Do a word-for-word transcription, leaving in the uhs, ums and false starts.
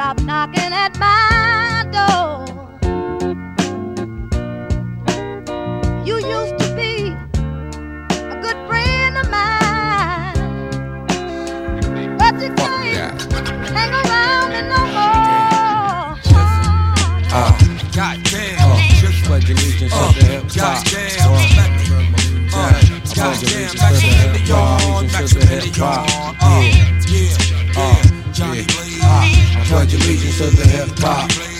stop knocking at my door. You used to be a good friend of mine, but you can't hang around me no more. Uh, goddamn, uh, just pledge allegiance to the hip hop. Goddamn, back in the yard, back in the yard. Yeah, yeah, yeah, Johnny Blaze. I pledge allegiance to the hip hop.